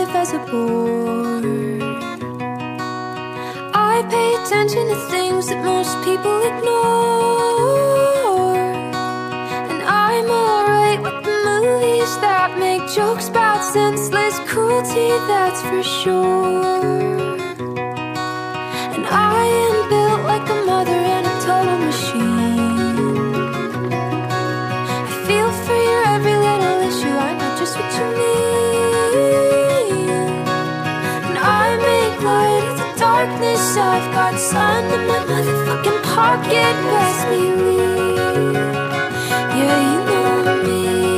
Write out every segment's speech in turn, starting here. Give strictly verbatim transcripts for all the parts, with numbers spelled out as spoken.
live as a bore. I pay attention to things that most people ignore, and I'm alright with the movies that make jokes about senseless cruelty, that's for sure. And I am built like a mother and a total machine. I feel for your every little issue, I know just what you mean. And I make light of the darkness, I've got sun in my motherfucking pocket, best believe. Yeah, you know me.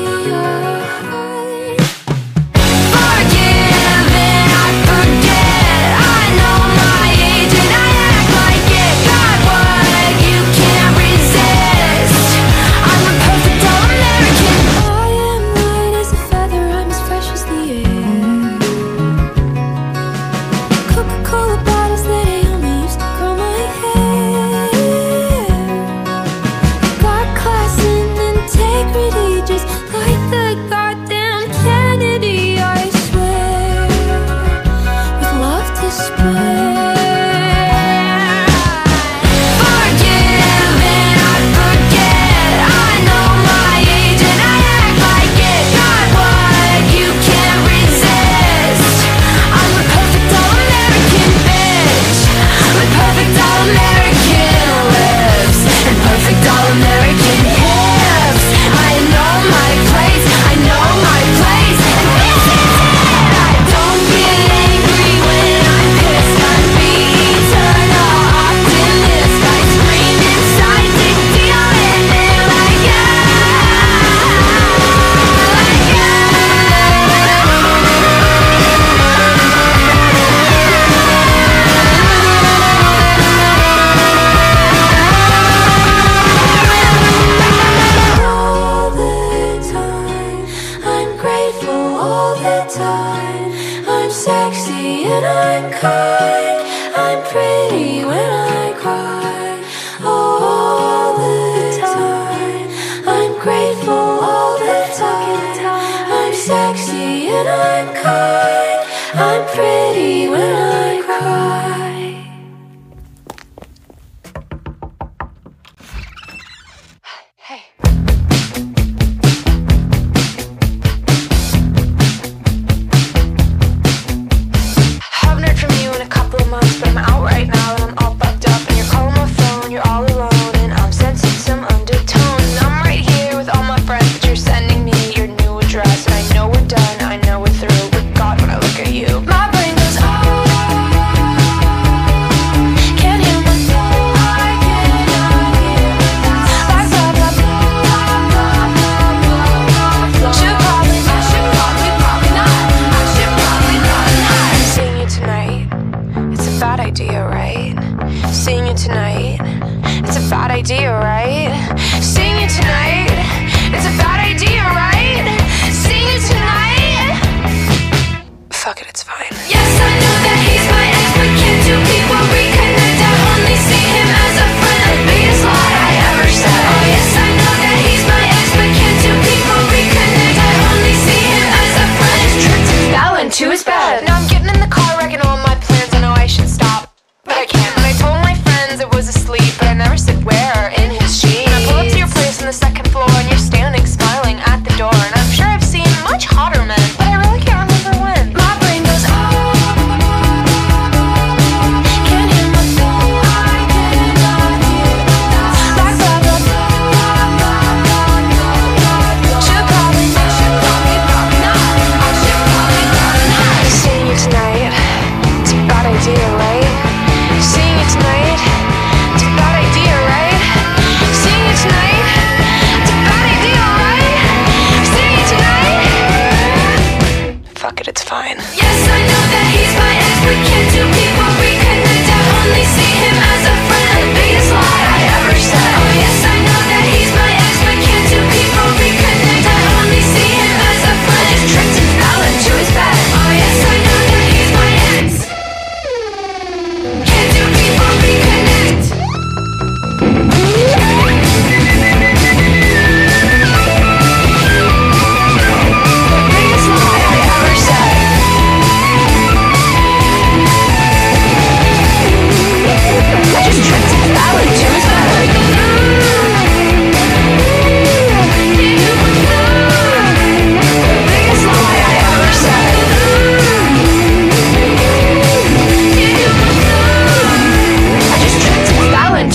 I'm sexy and I'm kind, I'm pretty when I cry. All the time, I'm grateful all the time. I'm sexy and I'm kind, I'm pretty when I cry. Hey. But I'm out right now and I'm all bugged up, and you're calling my phone, you're all alone, and I'm sensing some undertones. I'm right here with all my friends, but you're sending me your new address, and I know we're done, I know we're through, but God, when I look at you, my brain goes, oh, can't hear my thoughts, I cannot hear my thoughts, like blah, blah, blah, blah, blah, blah, blah. Should probably, I should probably, probably not, I should probably, probably not. Seeing you tonight, it's a bad idea, right? Seeing you tonight, it's a bad idea, right? Seeing you tonight, it's a bad idea, right? Seeing you tonight, fuck it, it's fine. Yes, I know that he's my ex, but can't two people reconnect? I only see him as a friend, the biggest lie I ever said. Oh yes, I know that he's my ex, but can't two people reconnect? I only see him as a friend. His trips and fell into his bed. Now I'm getting in the car, wrecking all my plans. I know I should stop, but I can't. And I told my friends it was asleep, but I never said where. In his sheets. And I pull up to your place on the second floor, and you're standing smiling at the door. And I'm sure I've seen much hotter men, but I really can't remember when. My brain goes, oh, can't hear my thoughts, I cannot hear my thoughts, like blah, blah, blah, blah, blah, blah, blah. Should probably, should probably, probably not, I should probably, probably not. Seeing you tonight, it's a bad idea, right? Seeing you tonight, it's a bad idea, right?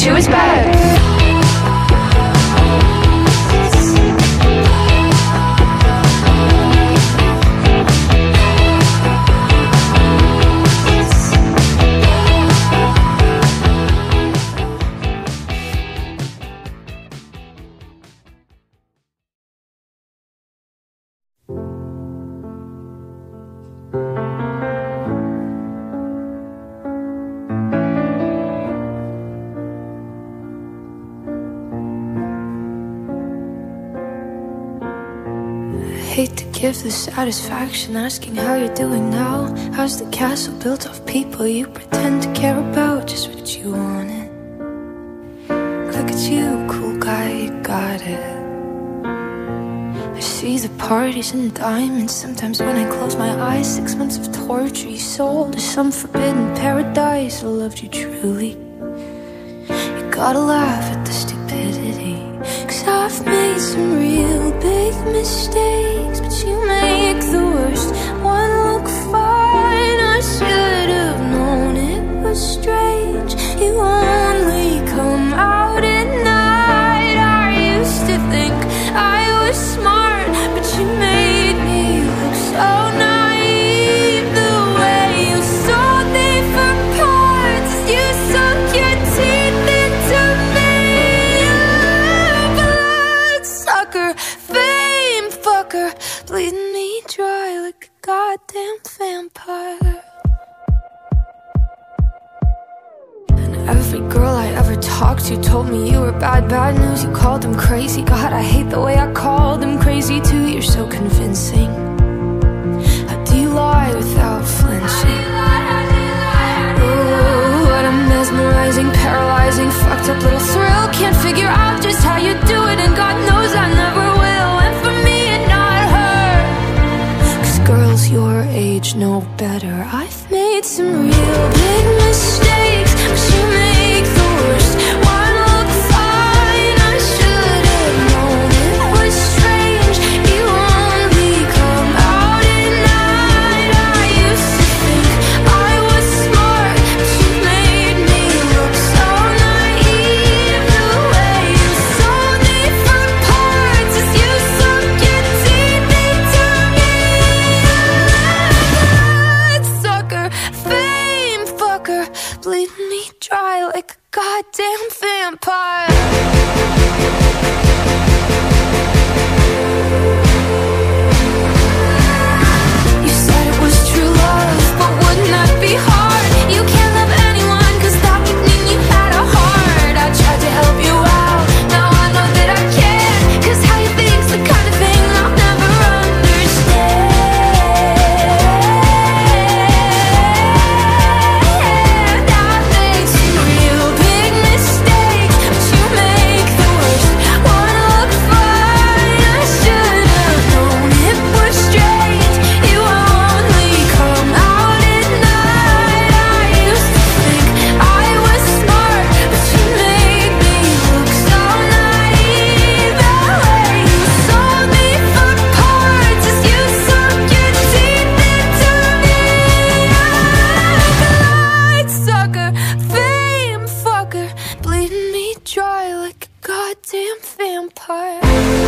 two is bad. Hate to give the satisfaction asking how you're doing now. How's the castle built of people you pretend to care about? Just what you wanted. Look at you, cool guy, you got it. I see the parties and diamonds. Sometimes when I close my eyes, six months of torture you sold to some forbidden paradise. I loved you truly. You gotta laugh at the stupidity, 'cause I've made some real big mistakes, but you make the worst one look fine. I should have known it was strange. You only come out at night. I used to think I was smart, but you made me look so naive. The way you sold me for parts, you sunk your teeth into me. Bloodsucker, fame fucker, bleeding me dry like a goddamn vampire. And every girl I ever talked to told me you were bad, bad news. You called them crazy. God, I hate the way I called them crazy too. You're so convincing. How do you lie without flinching? Oh, what a mesmerizing, paralyzing, fucked up little thrill. Can't figure out just how you do it, and God knows I never will. And for me and not her, 'cause girls your age know better. I've made some real big mistakes, but you make the worst one look fine. I should have known it was strange. You only come out at night. I used to think I was smart, but you made me look so naive. The way you sold me for parts as you sunk your teeth into me. Bloodsucker, fame fucker, bleeding me dry like a goddamn vampire. You said it was true love, but wouldn't that be hard? You can't love anyone, 'cause that would mean you had a heart. I tried to help you out, now I know that I can't, 'cause how you think's the kind of thing I'll never understand. I've made some real big mistakes, but you make the worst one look fine. I should have known it was strange. You only come out at night. I used to think I was smart, but you made me look so naive. The way you sold me for parts as you sunk your teeth into me. Bloodsucker, fame fucker, bleeding me dry like a goddamn vampire.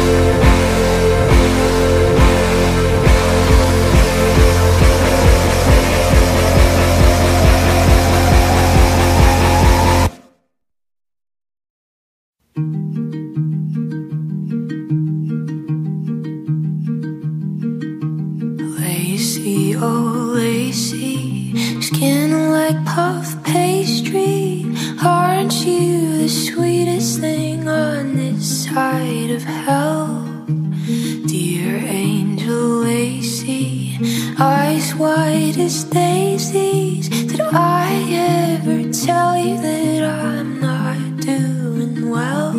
Lacy, oh lacy, skin like puff pastry. Aren't you the sweetest thing on this side of hell? Dear angel Lacy, eyes white as daisies. Did I ever tell you that I'm not doing well?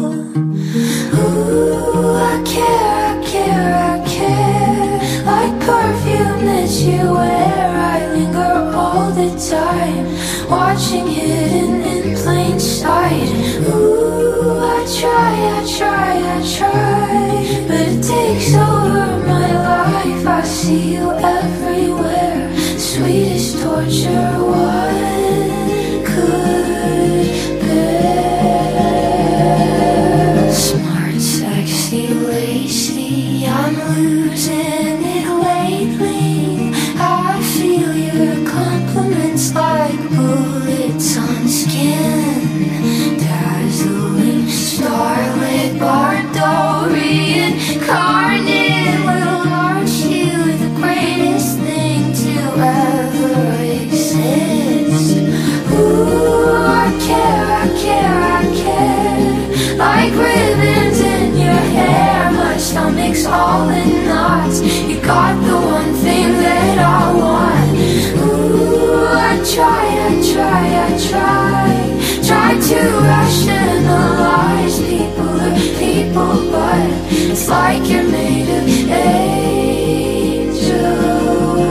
Ooh, I care, I care, I care. Like perfume that you wear, I linger all the time, watching hidden in plain sight. Ooh, I try, I try, I try, but it takes over my life. I see you everywhere, sweetest torture one could bear. all in knots. You got the one thing that I want. Ooh, I try, I try, I try Try to rationalize people are people, but it's like you're made of angel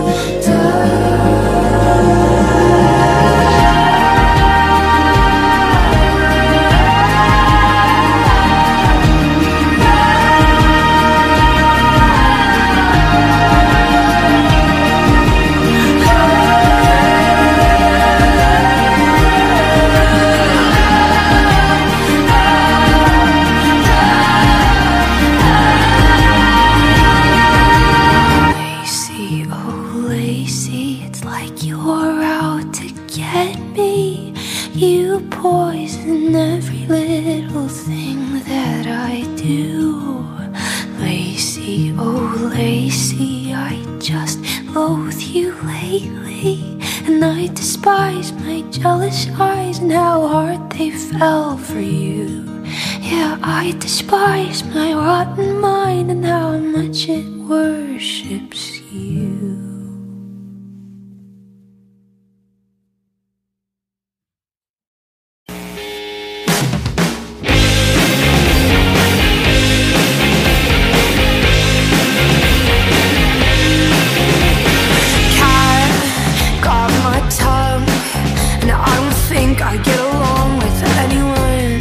poison every little thing that I do. Lacey, oh Lacey, I just loathe you lately. And I despise my jealous eyes and how hard they fell for you. Yeah, I despise my rotten mind and how much it worships you. I get along with anyone,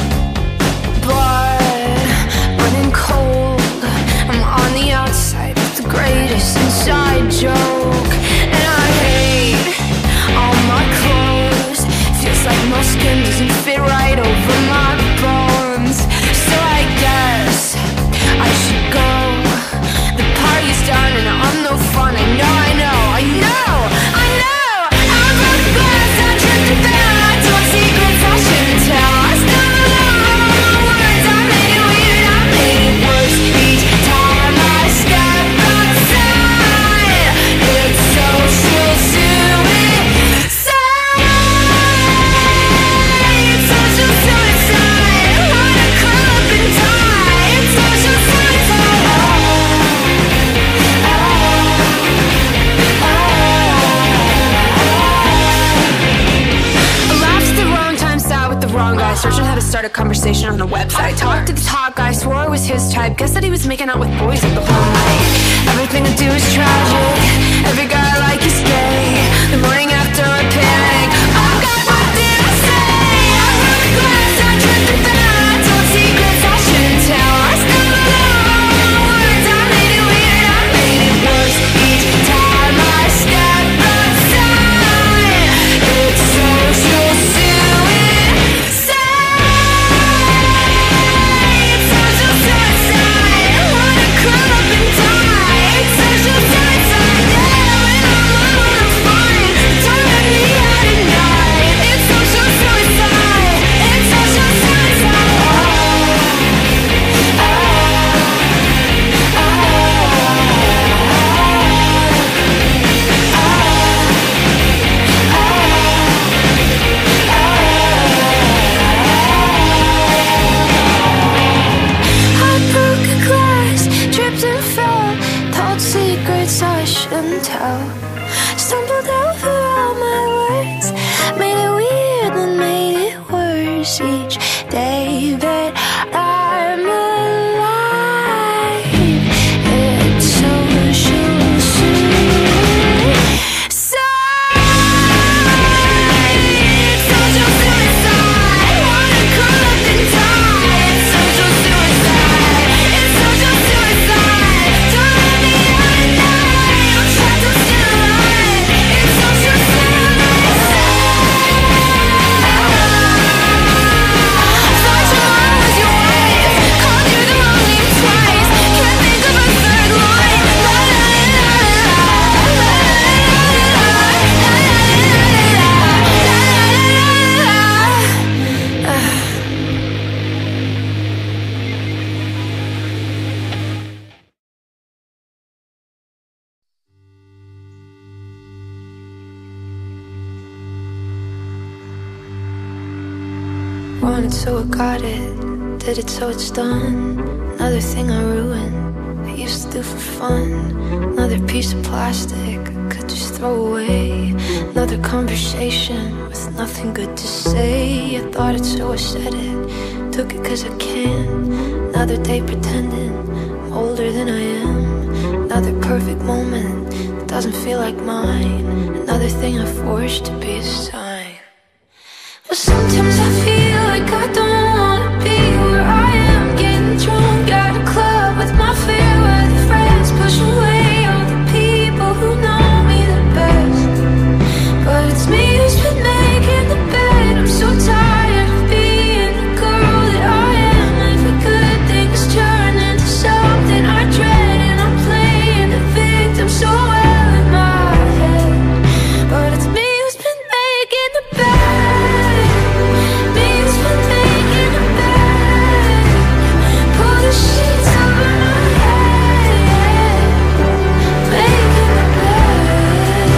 blood running cold. I'm on the outside with the greatest inside joke, and I hate all my clothes. Feels like my skin doesn't fit right over my bones. So I guess I should go. The party's done and I'm no fun. I know, I know, I know, I know. I broke the glass, I tripped and fell. Secrets I shouldn't tell. I stumbled over my words. I made it weird, I made it worse. Each time I step outside, it's social suicide. It's social suicide. Wanna curl up and die. It's social suicide. Oh, oh, oh, oh. Wrong guy, searching how to start a conversation on a website. Talked to the top guy, swore it was his type. Guess that he was making out with boys at the whole night. Everything I do is tragic. Every guy I like is gay. The morning after I panic. Oh God, what did I say? I broke the glass, I tripped and fell. I told secrets I shouldn't tell. I stumbled over my words. I made it weird, I made it worse. Each time I step outside, it's social suicide. Stumbled over all my words, made it weird and made it worse. Each day that I'm alive, it's social suicide. It's social suicide. Wanna curl up and die. It's social suicide. It's social suicide. Don't let me out at night. I'm trapped up still alive. It's social suicide. Thought your mom was your wife. Called you the wrong name twice. Can't think of a third line. La la la la la la la la. Want it so I got it, did it so it's done. Another thing I ruined. used to do for fun. Another piece of plastic I could just throw away. Another conversation with nothing good to say. I thought it so I said it, took it cause I can. Another day pretending I'm older than I am. Another perfect moment that doesn't feel like mine. Another thing I forced to be a sign. But sometimes I feel like I don't wanna be where I am, getting drunk at a club with my fair-weather friends, pushing away all the people who know me the best. But it's me who's been making the bed. I'm so tired of being the girl that I am. Every good thing's turned into something I dread, and I'm playing the victim so well in my head. But it's me who's been making the bed. Me who's been making the bed. Pull the sheets over my head, making the bed.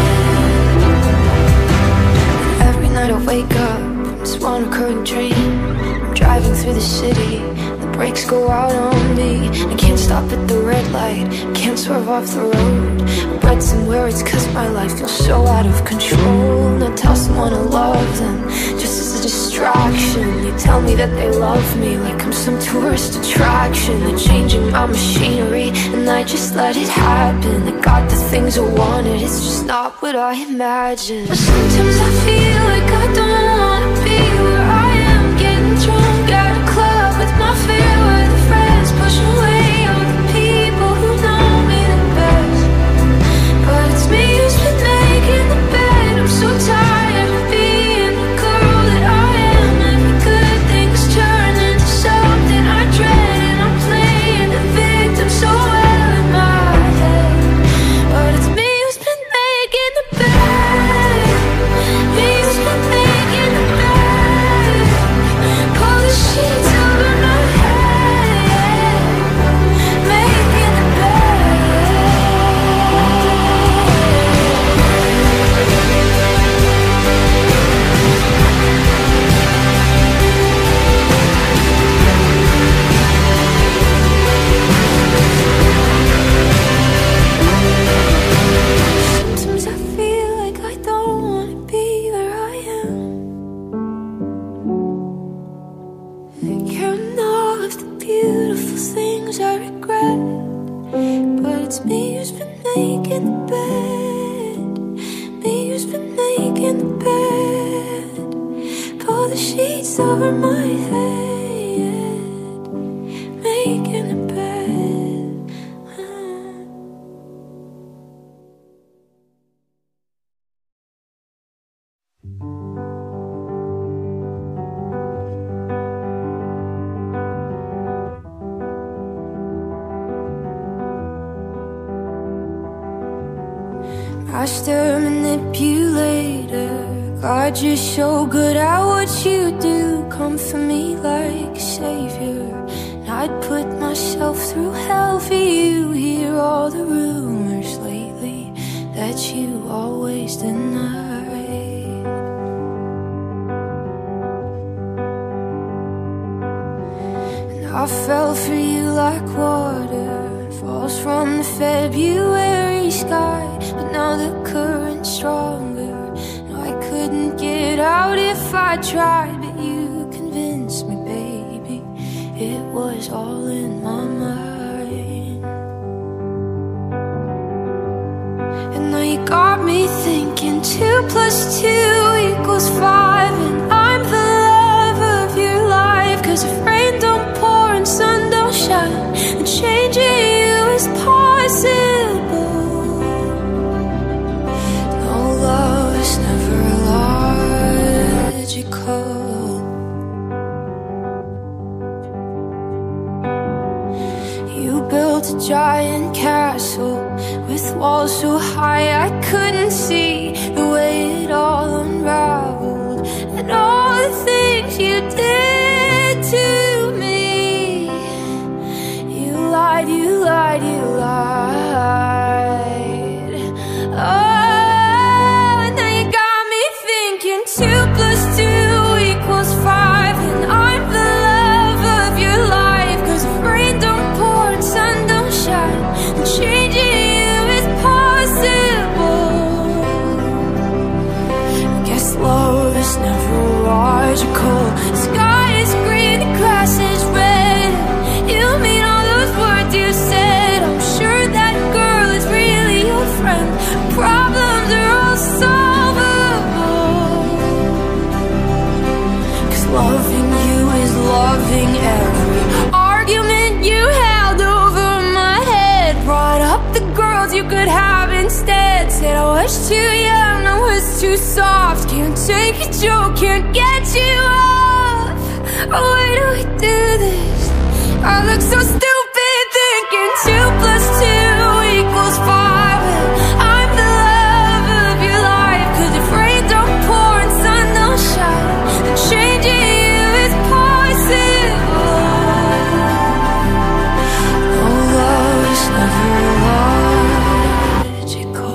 Every night I wake up from this one recurring dream. I'm driving through the city, the brakes go out on me. I can't stop at the red light, can't swerve off the road. I read somewhere it's cause my life feels so out of control. And I tell someone I love them just as a distraction. They tell me that they love me like I'm some tourist attraction. They're changing my machinery and I just let it happen. I got the things I wanted, it's just not what I imagined. But sometimes I feel like I don't wanna be where I am, getting drunk at a club with my fair-weather friends, pushing away all the people who know me the best. But it's me who's been making the bed. I'm so tired of being the girl that I am. Every good thing's turned into something I dread, and I'm playing the victim so well in my head. But it's me who's been making the bed. Me who's been making the bed. Pull the sheets over my head, making the bed. Sometimes I feel like I don't wanna be where I am, counting all of the beautiful things I regret. But it's me who's been making the bed. Me who's been making the bed. Pull the sheets over my head, making the bed. Master manipulator, God, you're so good at what you do. Come for me like a savior, and I'd put myself through hell for you. Hear all the rumors lately that you always denied. And I fell for you like water falls from the February sky. But now the current's stronger, no, I couldn't get out if I tried. But you convinced me, baby, it was all in my mind. And now you got me thinking two plus two equals five, and I'm the love of your life. Cause if rain don't pour and sun don't shine, then changing you is possible. No, love is never logical. You built a giant castle with walls so high I couldn't see the way it all unraveled, and all the things you did to me. You lied, you lied, you lied. Oh, and now you got me thinking two plus two equals five, and I'm the love of your life. Cause if rain don't pour and sun don't shine, was too young, I was too soft. Can't take a joke, can't get you off. Why do we do this? I look so stupid thinking two plus two equals five. I'm the love of your life, 'cause if rain don't pour and sun don't shine, then changing you is possible. Oh, love is never logical.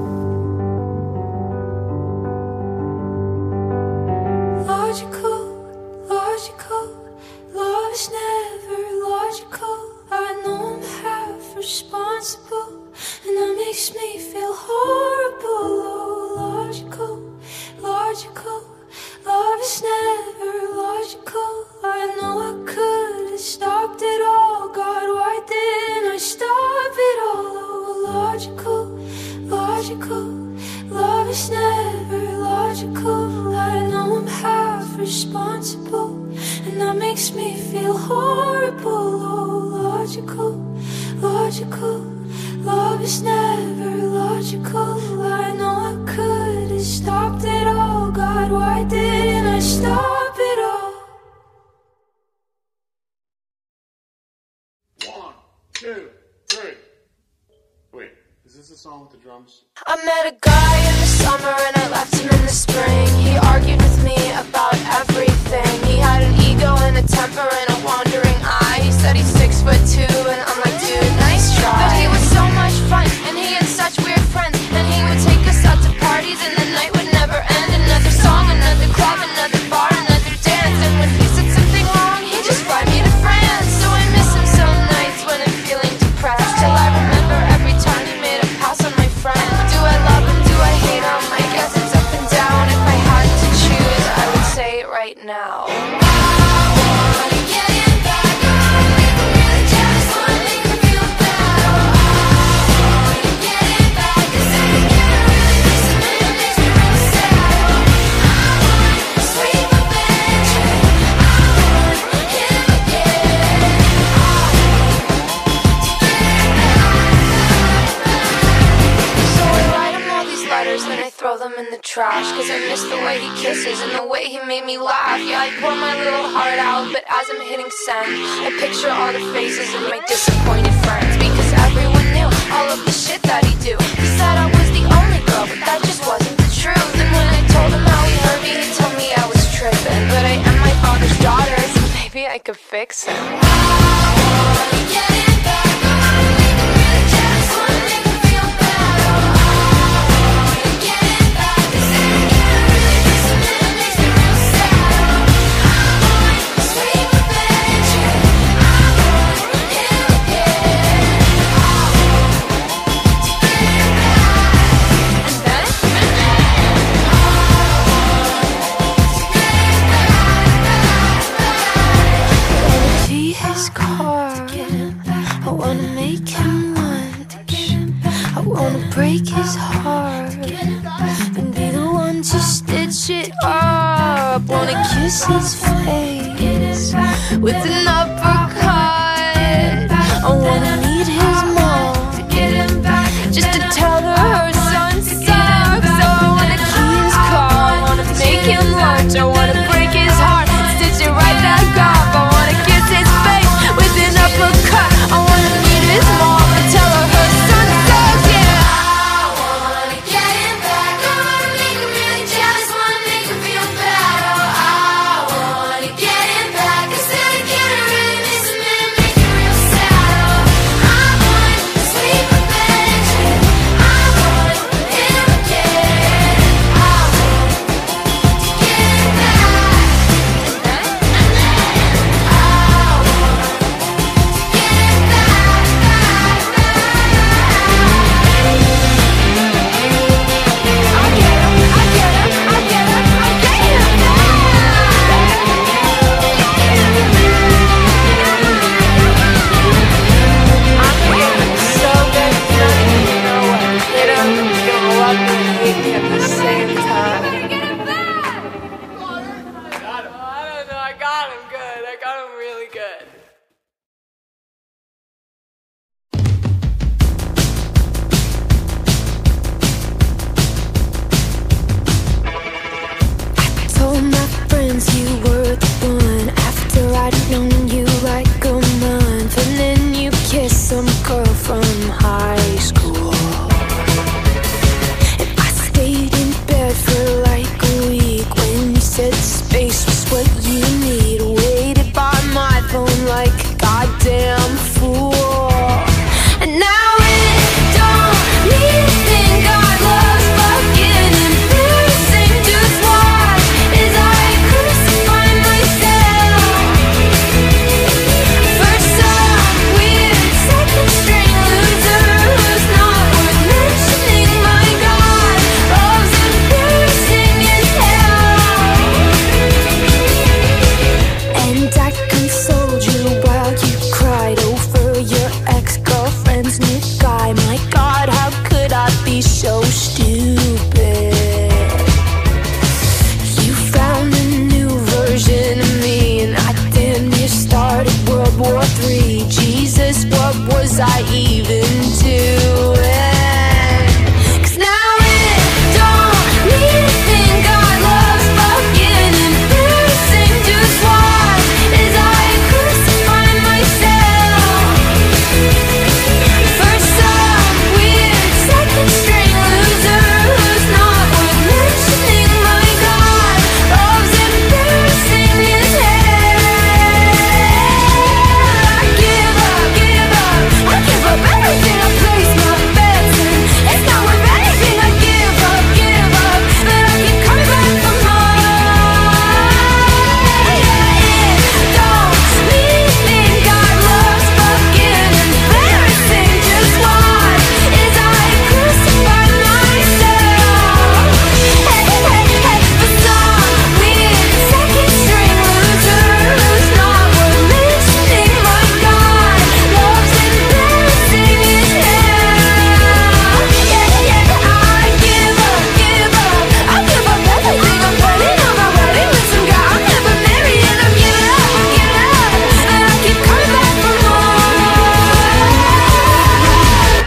Logical, logical. Love is never logical. I know I'm half responsible, and that makes me feel horrible. Oh, logical, logical. Love is never logical. I know I could have stopped it all. God, why didn't I stop it all? Oh, logical, logical. Love is never logical. I know I'm half responsible, and that makes me feel horrible. Oh, logical, logical. Love is never logical. I know I could have stopped it all. God, why didn't I stop it all? One, two, three. Wait, is this the song with the drums? I met a guy in the summer and I left him in the spring. He argued with me about everything. He had an ego and a temper and a wandering eye. He said he's six foot two and I'm like, dude, nice try. But he was so much fun and he had such weird friends. And he would take us out to parties and the night would never end. Another song, another club, another bar, another dance. And when he said something wrong, he'd just fly me to France. So I miss him some nights when I'm feeling depressed, till I remember every time he made a pass on my friend. Do I love him? Do I hate him? I guess it's up and down. If I had to choose, I would say it right now. Then I throw them in the trash, 'cause I miss the way he kisses and the way he made me laugh. Yeah, I pour my little heart out, but as I'm hitting send, I picture all the faces of my disappointed friends, because everyone knew all of the shit that he do. He said I was the only girl, but that just wasn't the truth. And when I told him how he hurt me, he told me I was tripping. But I am my father's daughter, so maybe I could fix him. I wanna get it back. I wanna make him really jealous. Wanna make him feel bad. Break his heart and be the one to stitch it up. Wanna kiss his face with an uppercut. I wanna meet his mom just to tell her her son sucks. So I wanna key his car, I wanna make him lunch, I wanna break his heart, stitch it right back up. I wanna kiss his face with an uppercut. I wanna meet his mom and tell her her son sucks. Yeah. some girl from high school, and I stayed in bed for like a week when you said space was what you need. Waited by my phone like a goddamn fool, and now it don't need to think God loves fucking embarrassing. Just watch as I crucify myself for some weird second string loser who's not worth mentioning. My God loves embarrassing as hell, and I consoled you while you cried over your ex-girlfriend's new guy. My God, how could I be so stupid? You found a new version of me, and I damn near started World War Three. Jesus, what was I even doing? 'Cause now it don't need to think God loves fucking embarrassing. Just watch as I crucify myself for some weird second string loser who's not worth mentioning. My God loves embarrassing as hell. I give up, give up, I give up everything I place my bets in. It's not worth anything. I give up, give up, but I keep coming back for more. It don't need to think God loves fucking embarrassing. Just watch as I crucify myself. Hey, hey, hey, for some weird second string loser who's not worth mentioning. My God loves embarrassing as hell. Yeah, yeah, I give up, give up, I give up everything. I'm planning on my wedding with some guy I'll never marry, and I'm giving up, giving up, and I keep coming back for more.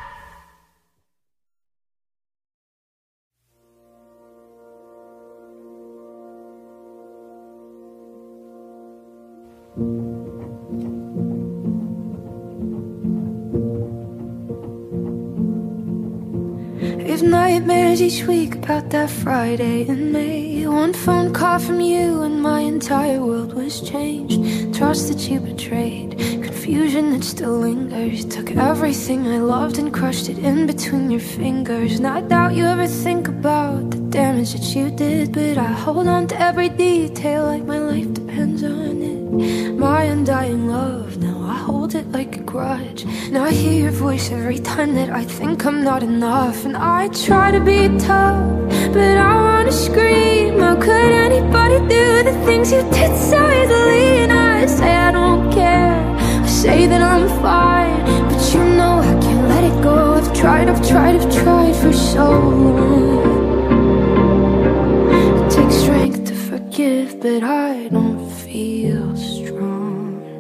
We have nightmares each week about that Friday in May. One phone call from you and my entire world was changed. Trust that you betrayed, confusion that still lingers. Took everything I loved and crushed it in between your fingers. And I doubt you ever think about the damage that you did, but I hold on to every detail like my life depends on it. My undying love, now I hold it like a grudge. Now I hear your voice every time that I think I'm not enough. And I try to be tough, but I wanna scream. How could anybody do the things you did so easily? And I say I don't care, I say that I'm fine, but you know I can't let it go. I've tried, I've tried, I've tried for so long. It takes strength to forgive, but I don't feel strong.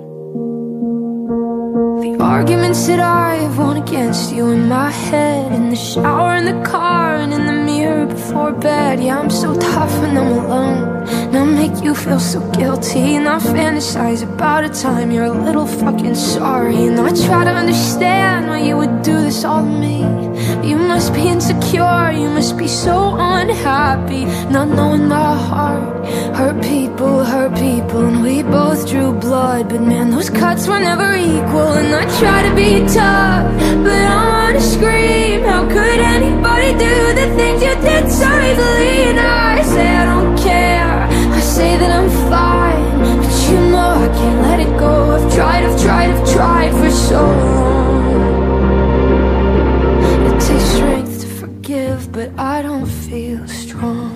The arguments that I have won against you in my head, in the shower, in the car, and in the mirror before bed. Yeah, I'm so tough when I'm alone, and I make you feel so guilty. And I fantasize about a time you're a little fucking sorry. And I try to understand why you would do this all to me. You must be insecure, you must be so unhappy, not knowing my heart. Hurt people, hurt people, and we both drew blood, but man, those cuts were never equal. And I try to be tough, but I wanna scream. How could anybody do the things you did so easily? And I say I don't care, I say that I'm fine, but you know I can't let it go. I've tried, I've tried, I've tried for so long. It takes strength to forgive, but I don't feel strong.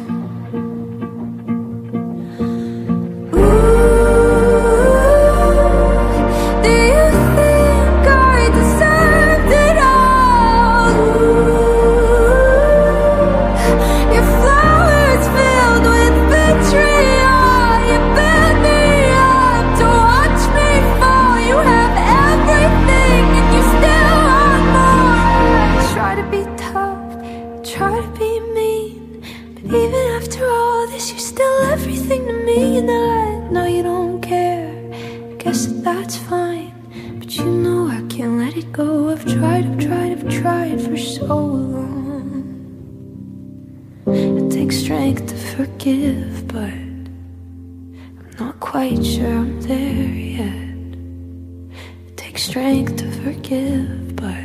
Guess that that's fine, but you know I can't let it go. I've tried, I've tried, I've tried for so long. It takes strength to forgive, but I'm not quite sure I'm there yet. It takes strength to forgive, but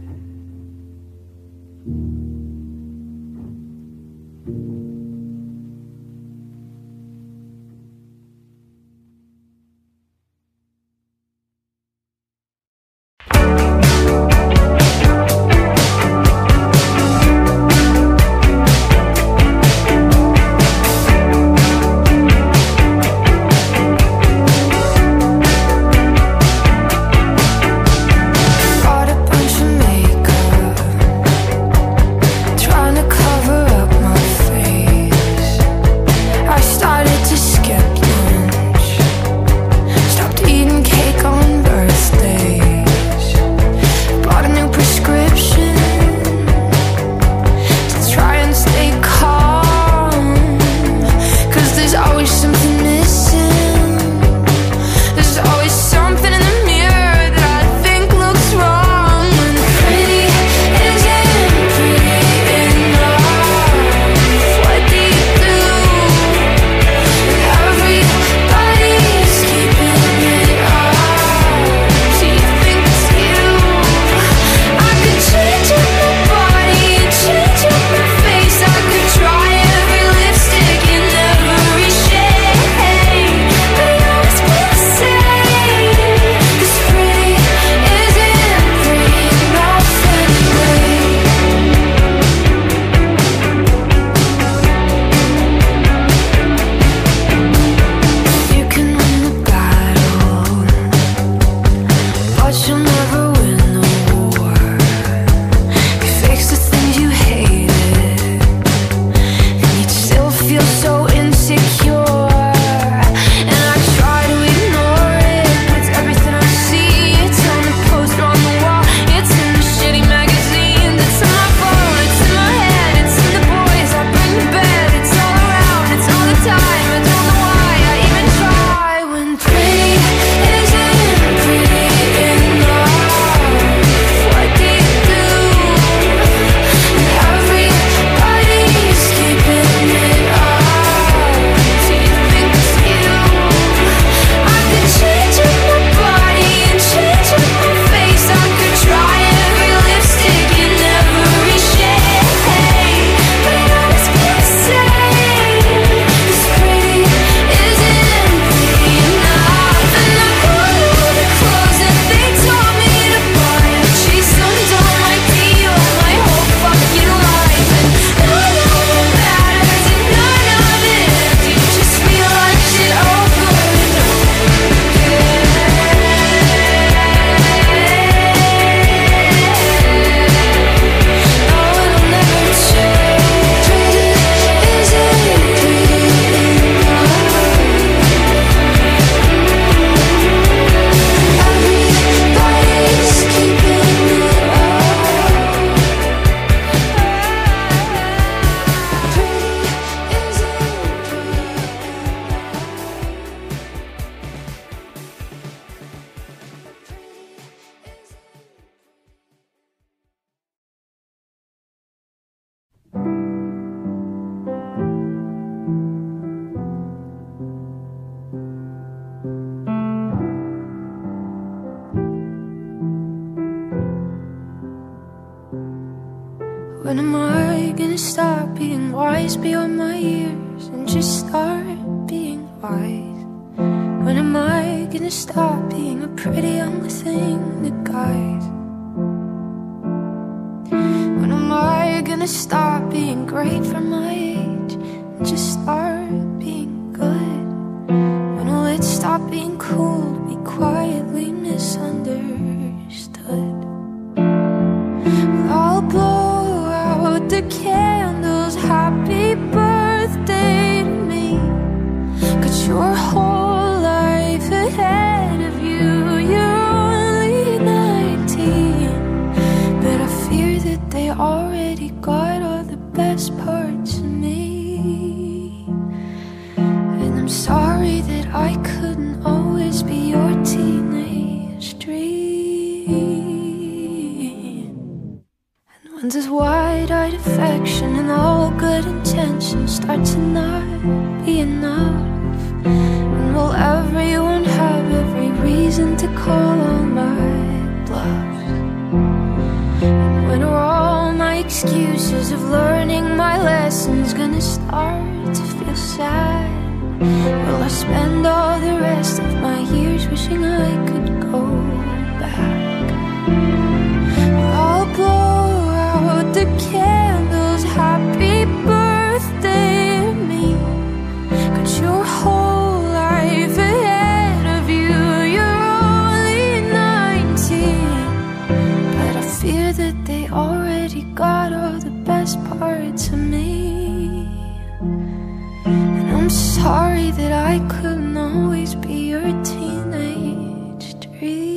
when am I gonna stop being wise beyond my years and just start being wise? When am I gonna stop being a pretty young thing that guides? When am I gonna stop being great for my age and just start being good? When will it stop being cool to be quietly misunderstood? I'll blow out the candles, happy birthday to me. Got your whole life ahead of you, you're only nineteen. But I fear that they already got all the best parts of me. And I'm sorry that I couldn't always be start to not be enough? And will everyone have every reason to call on my bluff? And when are all my excuses of learning my lessons gonna start to feel sad? Will I spend all the rest of my years wishing I could go back? I'll blow out the candles, happy birthday to me. Got your whole life ahead of you, you're only nineteen. But I fear that they already got all the best parts of me. And I'm sorry that I couldn't always be your teenage dream.